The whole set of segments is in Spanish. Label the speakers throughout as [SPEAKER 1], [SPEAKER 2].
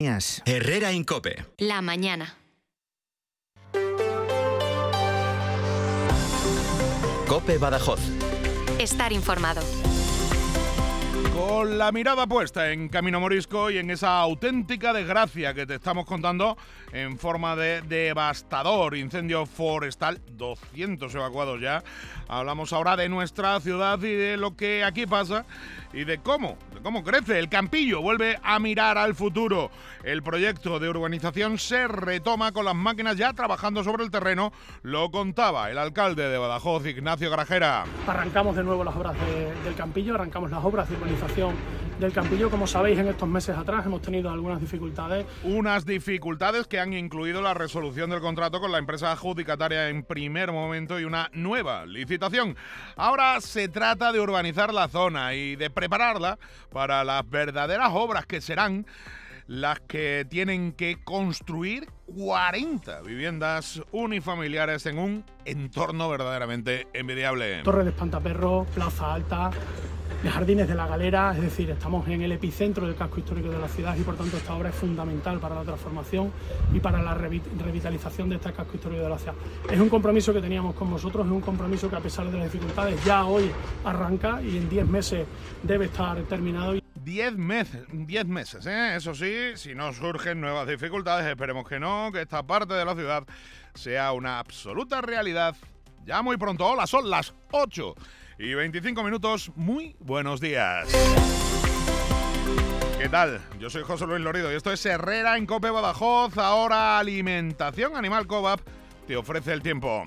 [SPEAKER 1] Herrera en COPE.
[SPEAKER 2] La mañana.
[SPEAKER 1] COPE Badajoz.
[SPEAKER 2] Estar informado.
[SPEAKER 3] Con la mirada puesta en Camino Morisco y en esa auténtica desgracia que te estamos contando en forma de devastador incendio forestal, 200 evacuados ya. Hablamos ahora de nuestra ciudad y de lo que aquí pasa y de cómo crece. El Campillo vuelve a mirar al futuro. El proyecto de urbanización se retoma con las máquinas ya trabajando sobre el terreno. Lo contaba el alcalde de Badajoz, Ignacio Grajera.
[SPEAKER 4] Arrancamos de nuevo las obras del Campillo, arrancamos las obras de urbanización del Campillo. Como sabéis, en estos meses atrás hemos tenido algunas dificultades.
[SPEAKER 3] Unas dificultades que han incluido la resolución del contrato con la empresa adjudicataria en primer momento y una nueva licitación. Ahora se trata de urbanizar la zona y de prepararla para las verdaderas obras que serán las que tienen que construir 40 viviendas unifamiliares en un entorno verdaderamente envidiable.
[SPEAKER 4] Torre de Espantaperros, Plaza Alta, de Jardines de la Galera, es decir, estamos en el epicentro del casco histórico de la ciudad y por tanto esta obra es fundamental para la transformación y para la revitalización de este casco histórico de la ciudad. Es un compromiso que teníamos con vosotros, es un compromiso que a pesar de las dificultades ya hoy arranca y en 10 meses debe estar terminado.
[SPEAKER 3] 10 meses, ¿eh? Eso sí, si no surgen nuevas dificultades, esperemos que no, que esta parte de la ciudad sea una absoluta realidad ya muy pronto. Hola, son las 8:25. Muy buenos días. ¿Qué tal? Yo soy José Luis Lorido y esto es Herrera en COPE Badajoz. Ahora Alimentación Animal Cobap te ofrece el tiempo.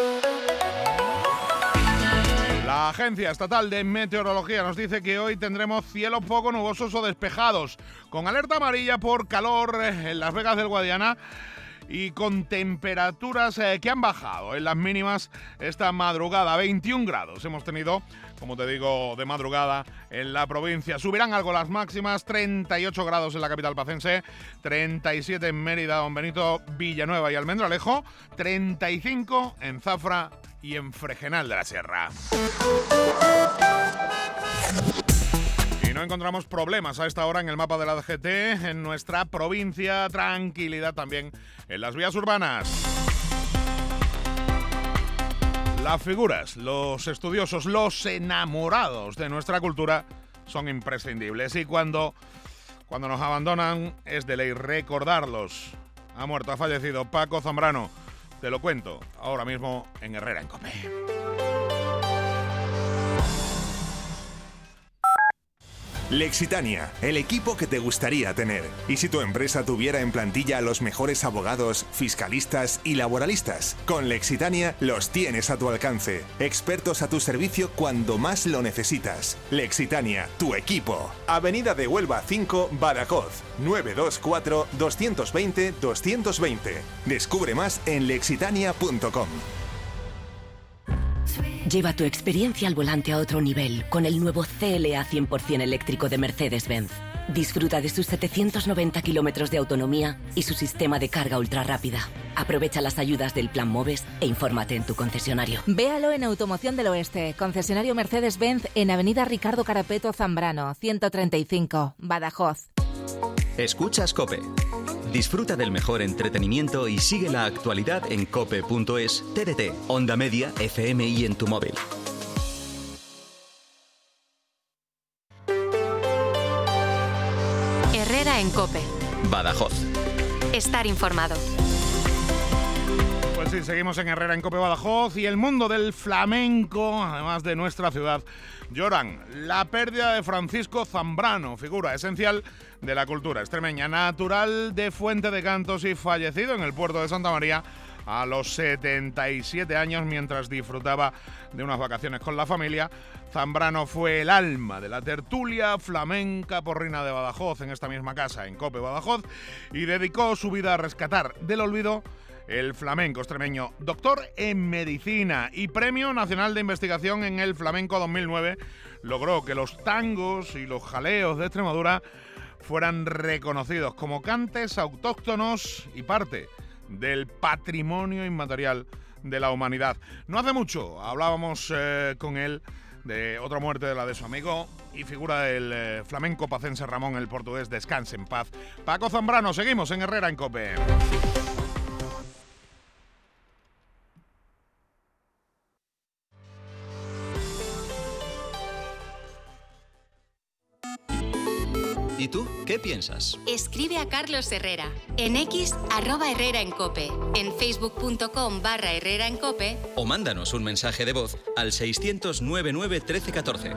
[SPEAKER 3] La Agencia Estatal de Meteorología nos dice que hoy tendremos cielos poco nubosos o despejados, con alerta amarilla por calor en Las Vegas del Guadiana y con temperaturas que han bajado en las mínimas esta madrugada. 21 grados hemos tenido, como te digo, de madrugada en la provincia. Subirán algo las máximas, 38 grados en la capital pacense, 37 en Mérida, Don Benito, Villanueva y Almendralejo, 35 en Zafra y en Fregenal de la Sierra. Y no encontramos problemas a esta hora en el mapa de la DGT en nuestra provincia. Tranquilidad también en las vías urbanas. Las figuras, los estudiosos, los enamorados de nuestra cultura son imprescindibles y cuando nos abandonan es de ley recordarlos. Ha muerto, ha fallecido Paco Zambrano. Te lo cuento ahora mismo en Herrera en COPE.
[SPEAKER 5] Lexitania, el equipo que te gustaría tener. ¿Y si tu empresa tuviera en plantilla a los mejores abogados, fiscalistas y laboralistas? Con Lexitania los tienes a tu alcance. Expertos a tu servicio cuando más lo necesitas. Lexitania, tu equipo. Avenida de Huelva 5, Badajoz. 924 220 220. Descubre más en lexitania.com.
[SPEAKER 6] Lleva tu experiencia al volante a otro nivel con el nuevo CLA 100% eléctrico de Mercedes-Benz. Disfruta de sus 790 kilómetros de autonomía y su sistema de carga ultra rápida. Aprovecha las ayudas del Plan MOVES e infórmate en tu concesionario.
[SPEAKER 7] Véalo en Automoción del Oeste, concesionario Mercedes-Benz en Avenida Ricardo Carapeto Zambrano, 135, Badajoz.
[SPEAKER 1] Escuchas COPE. Disfruta del mejor entretenimiento y sigue la actualidad en cope.es, TDT, Onda Media, FM y en tu móvil.
[SPEAKER 2] Herrera en COPE.
[SPEAKER 1] Badajoz.
[SPEAKER 2] Estar informado.
[SPEAKER 3] Pues sí, seguimos en Herrera en COPE Badajoz y el mundo del flamenco, además de nuestra ciudad, lloran la pérdida de Francisco Zambrano, figura esencial de la cultura extremeña, natural de Fuente de Cantos y fallecido en el puerto de Santa María a los 77 años mientras disfrutaba de unas vacaciones con la familia. Zambrano fue el alma de la tertulia flamenca porrina de Badajoz en esta misma casa, en COPE Badajoz, y dedicó su vida a rescatar del olvido el flamenco extremeño. Doctor en medicina y Premio Nacional de Investigación en el Flamenco 2009, logró que los tangos y los jaleos de Extremadura fueran reconocidos como cantes autóctonos y parte del patrimonio inmaterial de la humanidad. No hace mucho hablábamos con él de otra muerte de la de su amigo y figura del flamenco pacense Ramón el Portugués. Descanse en paz. Paco Zambrano, seguimos en Herrera en COPE.
[SPEAKER 1] ¿Y tú qué piensas?
[SPEAKER 2] Escribe a Carlos Herrera en X @Herrera en COPE, en facebook.com/Herrera en COPE
[SPEAKER 1] O mándanos un mensaje de voz al 600 99 13 14.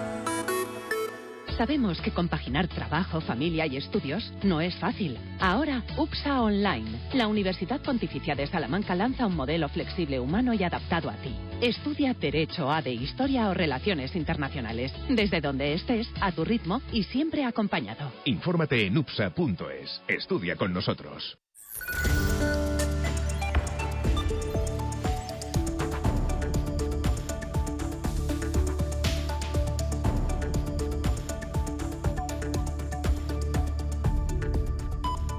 [SPEAKER 8] Sabemos que compaginar trabajo, familia y estudios no es fácil. Ahora, UPSA Online. La Universidad Pontificia de Salamanca lanza un modelo flexible, humano y adaptado a ti. Estudia Derecho, ADE, Historia o Relaciones Internacionales. Desde donde estés, a tu ritmo y siempre acompañado.
[SPEAKER 9] Infórmate en upsa.es. Estudia con nosotros.